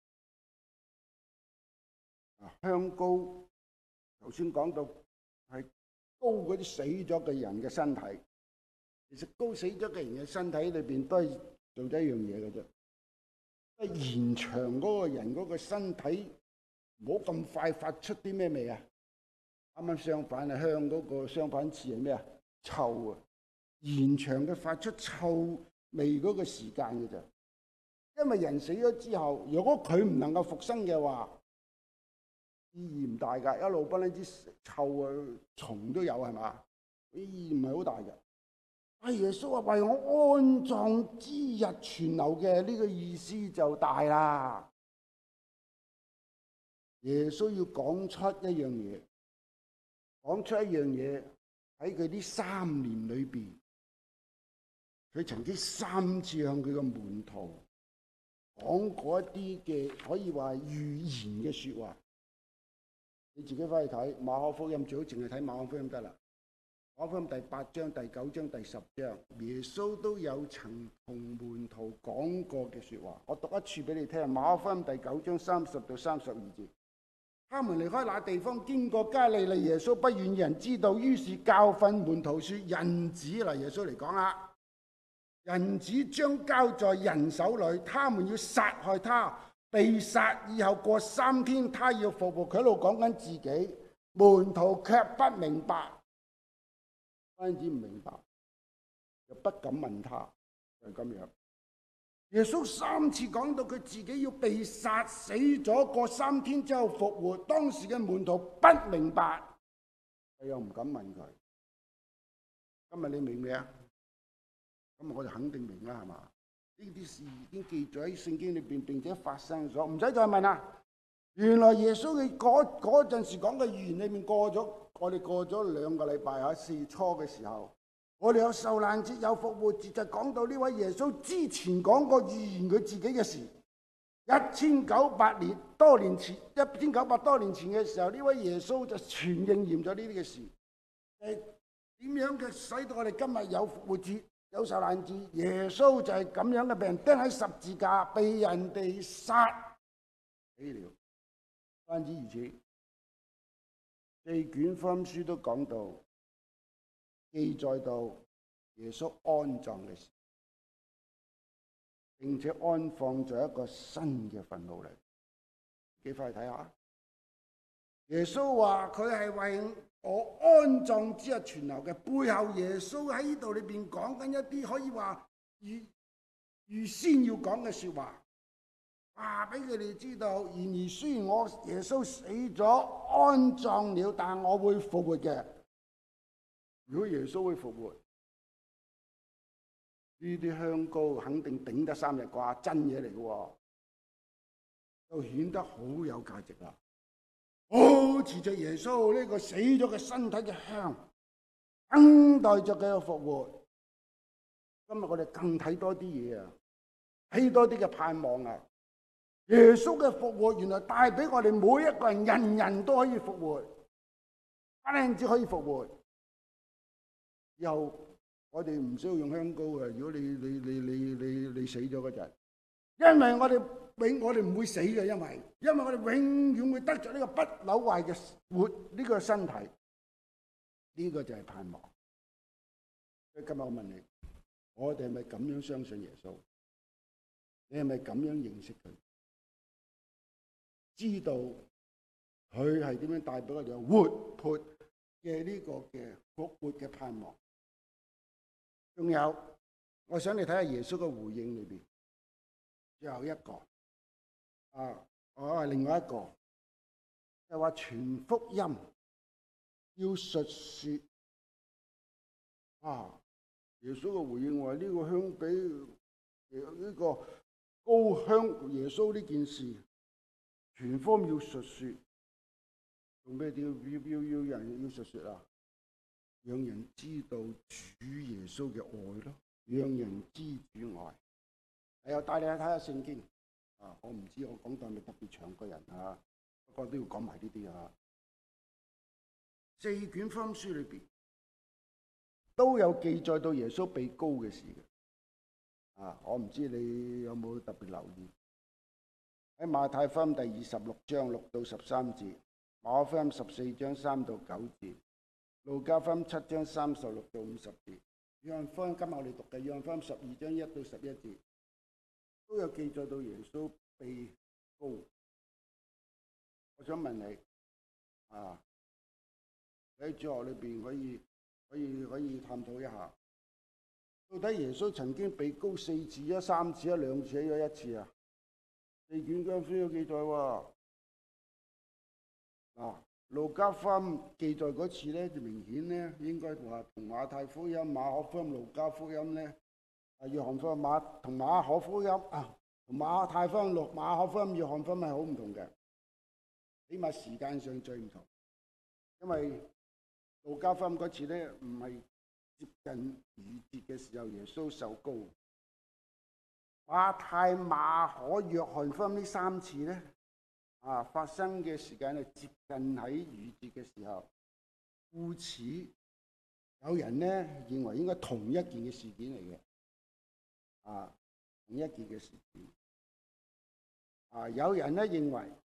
啊，香膏頭先講到係膏嗰啲死咗嘅人嘅身體，其實膏死咗嘅人嘅身體裏邊都係做咗一樣嘢嘅啫。延長嗰個人嗰個身體，唔好咁快發出啲咩味啊！啱啱相反啊，香嗰個相反詞係咩啊？臭啊！延長嘅發出臭味嗰個時間嘅啫。因為人死咗之後，如果佢唔能夠復生嘅話，意義唔大㗎。一路不單止臭啊，蟲都有係嘛？意義唔係好大嘅。阿耶穌話為我安葬之日存留嘅呢個意思就大啦。耶穌要講出一樣嘢，講出一樣嘢喺佢呢三年裏邊，佢曾經三次向佢嘅門徒講過一啲嘅可以話係預言嘅說話。你自己翻去睇馬可福音，最好淨係睇馬可福音得啦。馬可福音第八章、第九章、第十章，耶穌都有曾同門徒講過嘅說話。我讀一次俾你聽。馬可福音第九章三十到三十二節，他們離開那地方，經過加利利，耶穌不願人知道，於是教訓門徒說：人子嗱，耶穌嚟講啦，人子將交在人手裏，他們要殺害他，被殺以後過三天，他要復活。佢喺度講緊自己，門徒卻不明白。不單止唔明白，又不敢問他，就係咁樣。耶穌三次講到佢自己要被殺死咗，過三天之後復活。當時嘅門徒不明白，又唔敢問佢。今日你明未啊？今日我就肯定明啦，係嘛？呢啲事已經記載喺聖經裏邊，並且發生咗，唔使再問啦。原來耶穌佢嗰嗰陣時講嘅預言裏面過咗。我哋過咗兩個禮拜喺四月初嘅時候，我哋有受難節，有復活節，就講到呢位耶穌之前講過預言佢自己嘅事。一千九百年多年前，一千九百多年前嘅時候，呢位耶穌就全應驗咗呢啲嘅事。誒，點樣嘅使到我哋今日有復活節、有受難節？耶穌就係咁樣嘅病，釘喺十字架，被人哋殺死了。不單止如此。四卷福音書都講到，記載到耶穌安葬嘅事，並且安放咗一個新嘅墳墓嚟。記翻去睇下，耶穌話佢係為我安葬之日存留嘅。背後耶穌喺呢度裏邊講緊一啲可以話預預先要講嘅說話。話俾佢哋知道，然而雖然我耶穌死咗安葬了，但我會復活嘅。如果耶穌會復活，呢啲香膏肯定頂得三日啩，真嘢嚟嘅，就顯得好有價值啦。好似着耶穌呢個死咗嘅身體嘅香，等待着佢嘅復活。今日我哋更睇多啲嘢啊，睇多啲嘅盼望啊！耶穌嘅復活原來帶俾我哋每一個人，人人都可以復活，不單止可以復活，以後我哋唔需要用香膏嘅。如果你你你你你你死咗嗰陣，因為我哋永我哋唔會死嘅，因為因為我哋永遠會得着呢個不朽壞嘅活呢個身體，呢個就係盼望。所以今日我問你，我哋係咪咁樣相信耶穌？你係咪咁樣認識佢？知道佢係點樣帶俾我哋活潑嘅呢個嘅復活嘅盼望。仲有，我想你睇下耶穌嘅回應裏邊，最後一個啊，我係另外一個，就話傳福音要述說啊。耶穌嘅回應話呢個香比呢個高香耶穌呢件事。 全方要述説，做咩要要要要人要述説啊？讓人知道主耶穌嘅愛咯，讓人知主愛。係啊，帶你去睇下聖經啊！我唔知我講到係咪特別長個人啊，不過都要講埋呢啲啊。四卷福音書裏邊都有記載到耶穌被膏嘅事嘅啊！我唔知你有冇特別留意喺馬太福音第二十六章六到十三節，馬可福音十四章三到九節。路加福音七章三十六到五十節，約翰福音今日我哋讀嘅約翰福音十二章一到十一節，都有記載到耶穌被膏。我想問你啊，喺主學裏邊可以可以可以探討一下，到底耶穌曾經被膏四次、一三次、一兩次、一一次啊？四卷福音書有記載喎。嗱，路加福音記載嗰次咧，就明顯咧，應該話同馬太福音、馬可福音、路加福音咧，啊，約翰福音、馬同馬可福音啊，同馬太福音、路馬可福音、約翰福音係好唔同嘅，起碼時間上最唔同。因為路加福音嗰次咧，唔係接近逾節嘅時候，耶穌受膏。馬太、馬可、約翰福音呢三次咧，啊，發生嘅時間係接近喺逾節嘅時候，故此有人咧認為應該同一件嘅事件嚟嘅，啊，同一件嘅事件，啊，有人咧認為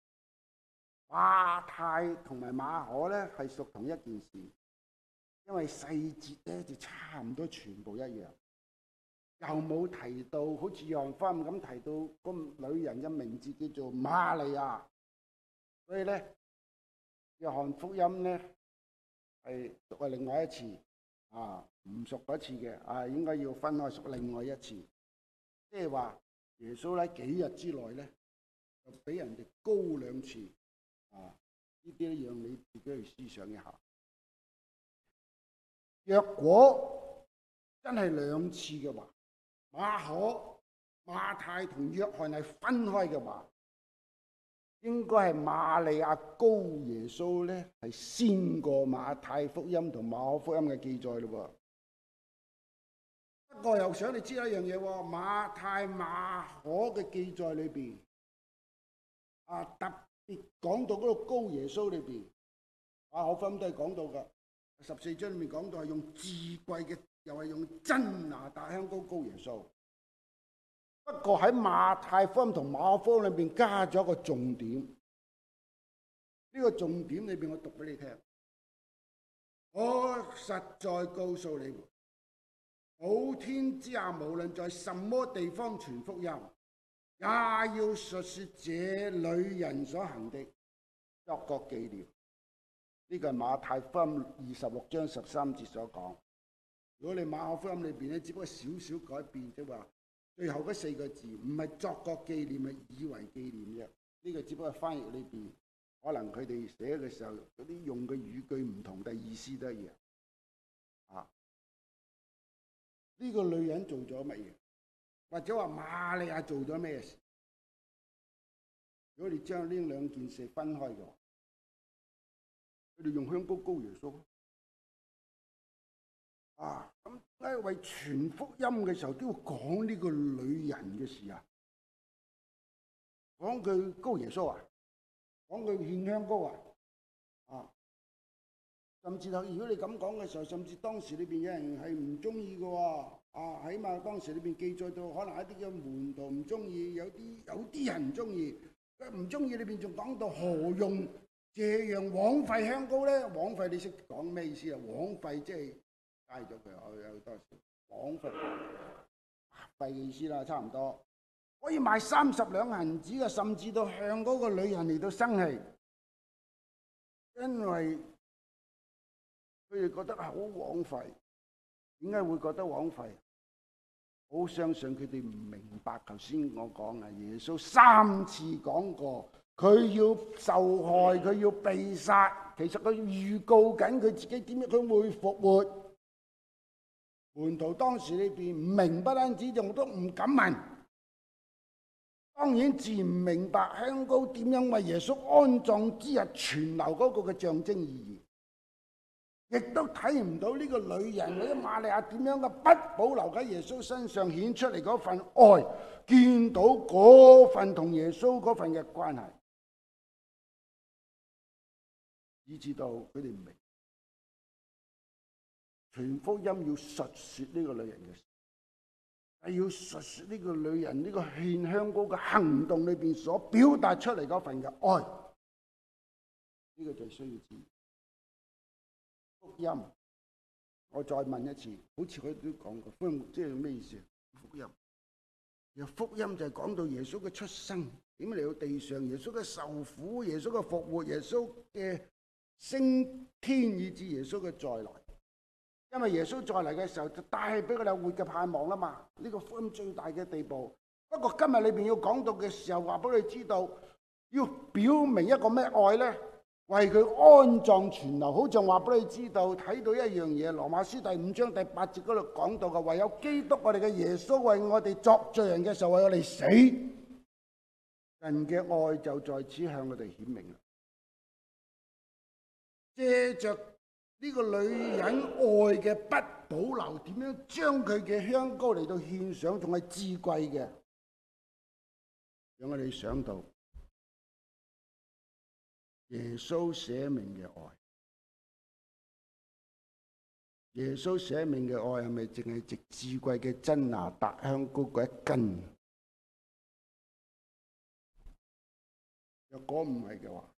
馬太同埋馬可咧係屬同一件事，因為細節咧就差唔多全部一樣，又冇提到好似約翰福音咁提到個女人嘅名字叫做瑪利亞，所以咧約翰福音咧係屬係另外一次啊，唔屬嗰次嘅啊，應該要分開屬另外一次，即係話耶穌喺幾日之內咧就俾人哋膏兩次啊，呢啲咧讓你自己去思想一下。若果真係兩次嘅話，馬可、馬太同約翰係分開嘅話，應該係瑪利亞膏耶穌咧係先過馬太福音同馬可福音嘅記載咯。不過又想你知道一樣嘢喎，馬太、馬可嘅記載裏邊啊，特別講到嗰個膏耶穌裏邊，馬可福音都係講到噶，十四章裏面講到係用至貴嘅，又係用真哪噠香膏膏耶穌。不過喺馬太福音同馬可福音裏邊加咗一個重點，呢、這個重點裏邊我讀俾你聽。我實在告訴你們，普天之下無論在什麼地方傳福音，也要述說這女人所行的，作個紀念。呢、這個係馬太福音二十六章十三節所講。如果你馬可福音裏邊咧，只不過少少改變，即係話最後嗰四個字唔係作個紀念，係以為紀念啫。呢、這個只不過翻譯裏邊可能佢哋寫嘅時候嗰啲用嘅語句唔同，但係意思都一樣。啊，呢、這個女人做咗乜嘢？或者話瑪利亞做咗咩事？如果你將呢兩件事分開嘅話，佢哋用香膏膏耶穌啊，咁咧為傳福音嘅時候都要講呢個女人嘅事啊，講佢膏耶穌啊，講佢獻香膏啊，啊，甚至係如果你咁講嘅時候，甚至當時裏邊有人係唔中意嘅喎，啊，起碼當時裏邊記載到可能一啲嘅門徒唔中意，有啲有啲人唔中意，唔中意裏邊仲講到何用這樣枉費香膏咧？枉費你識講咩意思啊？枉費即係嘥咗佢，我有多少枉費費嘅意思啦，差唔多可以賣三十兩銀子嘅，甚至到向嗰個女人嚟到生氣，因為佢哋覺得係好枉費。點解會覺得枉費？好相信佢哋唔明白頭先我講啊，耶穌三次講過佢要受害，佢要被殺，其實佢預告緊佢自己點樣佢會復活。門徒當時裏邊唔明，不單止仲都唔敢問， 當然自然唔明白香膏點樣為耶穌安葬之日存留嗰個嘅象徵意義，亦都睇唔到呢個女人或者瑪利亞點樣嘅不保留喺耶穌身上顯出嚟嗰份愛，見到嗰份同耶穌嗰份嘅關係，以至到佢哋唔明全福音要述說呢個女人嘅事，係要述說呢個女人呢個獻香膏嘅行動裏邊所表達出嚟嗰份嘅愛，呢個就需要知福音。我再問一次，好似佢都講過，福音即係咩意思？福音，有福音就係講到耶穌嘅出生，點嚟到地上，耶穌嘅受苦，耶穌嘅復活，耶穌嘅升天，以至耶穌嘅再來。因為耶穌再嚟嘅時候，就帶俾佢哋活嘅盼望啦嘛。呢個福音最大嘅地步。不過今日裏邊要講到嘅時候，話俾你知道，要表明一個咩愛呢？為佢安葬存留，好像話俾你知道，睇到一樣嘢，羅馬書第五章第八節嗰度講到嘅，唯有基督我哋嘅耶穌為我哋作罪人嘅時候為我哋死，神嘅愛就在此向我哋顯明啦。借着呢個女人愛嘅不保留，點樣將佢嘅香膏嚟到獻上，仲係至貴嘅，讓我哋想到耶穌捨命嘅愛。耶穌捨命嘅愛係咪淨係值至貴嘅真哪噠香膏嗰一根？若果唔係嘅話，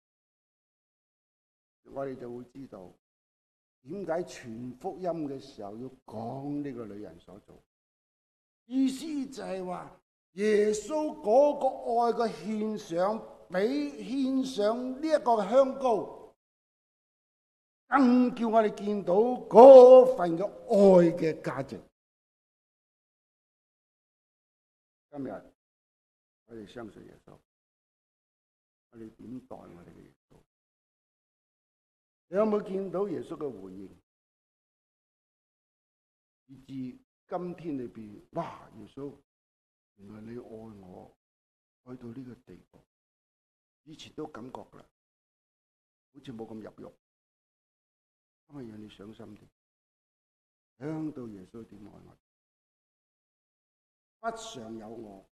我哋就會知道點解傳福音嘅時候要講呢個女人所做。意思就係話耶穌嗰個愛嘅獻上，比獻上呢一個香膏更叫我哋見到嗰份嘅愛嘅價值。今日我哋相信耶穌，我哋點待我哋嘅耶穌？你有冇見到耶穌嘅回應？以至今天裏邊，哇！耶穌，原來你愛我愛到呢個地步，以前都感覺噶啦，好似冇咁入肉。今日讓你上心啲，想到耶穌點愛我，不常有我，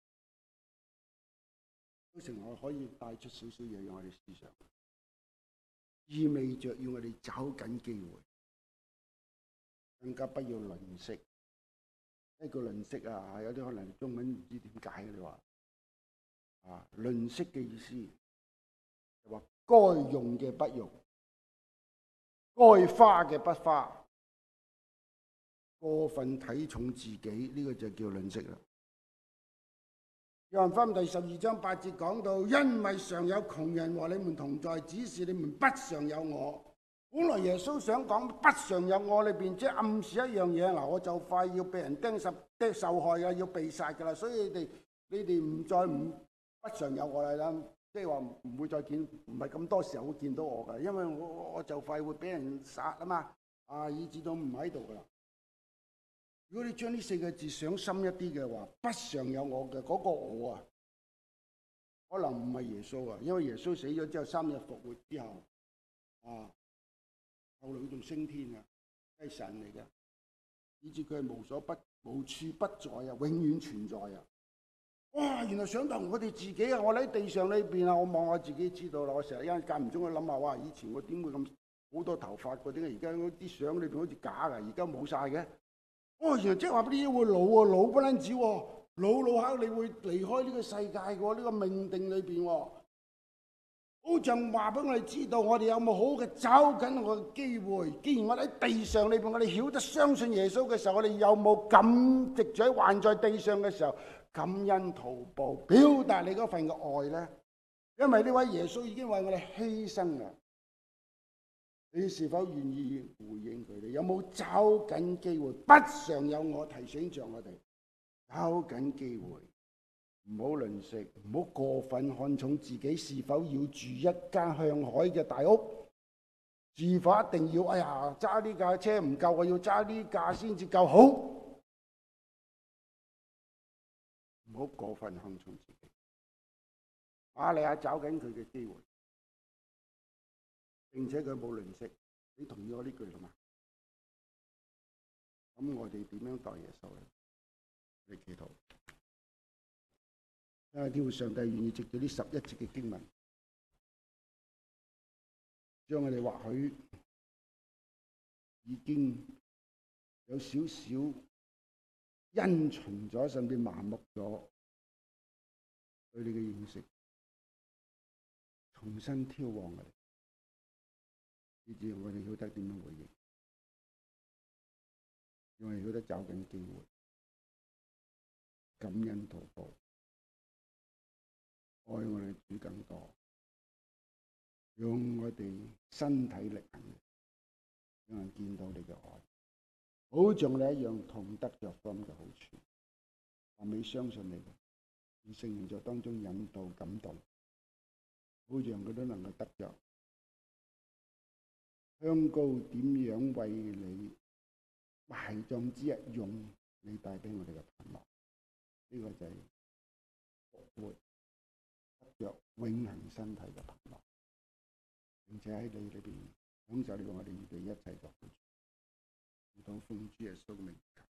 都成我可以帶出少少嘢讓我哋思想。意味着要我哋找緊機會，更加不要吝嗇。咩叫吝嗇啊？有啲可能中文唔知點解嘅，你話啊，吝嗇嘅意思就話該用嘅不用，該花嘅不花，過分睇重自己，呢、這個就叫吝嗇啦。約翰福音第十二章八節講到，因為常有窮人和你們同在，只是你們不常有我。本來耶穌想講不常有我裏邊，即係暗示一樣嘢。嗱，我就快要被人釘十釘受害啊，要被殺噶啦，所以你哋你哋唔再唔不常有我啦，即係話唔會再見，唔係咁多時候會見到我噶，因為我我就快會俾人殺啊嘛，啊，以至到唔喺度噶啦。如果你將呢四個字想深一啲嘅話，不常有我嘅嗰、那個我啊，可能唔係耶穌啊，因為耶穌死咗之後三日復活之後，啊，後來佢仲升天啊，係神嚟嘅，以至佢係無所不無處不在啊，永遠存在啊。哇！原來想到我哋自己啊，我喺地上呢邊啊，我望我自己知道啦。我成日因間唔中去諗下，哇！以前我點會咁好多頭髮嘅？點解而家嗰啲相裏邊好似假嘅？而家冇晒嘅。哦，原來即係話啲嘢會老啊，老不單止喎，老老下你會離開呢個世界嘅，呢個命定裏邊，好像話俾我哋知道，我哋有冇好嘅找緊我嘅機會？既然我哋喺地上裏邊，我哋曉得相信耶穌嘅時候，我哋有冇感藉在還在地上嘅時候感恩圖報，表達你嗰份嘅愛咧？因為呢位耶穌已經為我哋犧牲啦。你是否願意回應佢哋？有冇找緊機會？不常有我提醒着我哋找緊機會，唔好吝嗇，唔好過分看重自己是否要住一間向海嘅大屋，是否一定要哎呀揸呢架車唔夠，我要揸呢架先至夠好，唔好過分看重自己。 瑪利亞找緊佢嘅機會，並且佢冇吝嗇。你同意我呢句啦嘛？咁我哋點樣待耶穌咧？我哋祈禱。因為天父上帝願意藉住呢十一節嘅經文，將我哋或許已經有少少因循咗，甚至麻木咗對你嘅認識，重新挑旺我哋，以至我哋曉得點樣回應，我哋曉得找緊機會，感恩禱告，愛我哋主更多，用我哋身體力行，讓人見到你嘅愛，好像你一樣同得着咁嘅好處。我未相信你嘅，聖靈在當中引導感動，好像佢都能夠得着。香膏點樣為你埋葬之日用，你帶俾我哋嘅盼望，呢、這個就係復活得着永恆身體嘅盼望，並且喺你裏邊享受呢個我哋預備一切嘅好處，唔到奉主耶穌名求。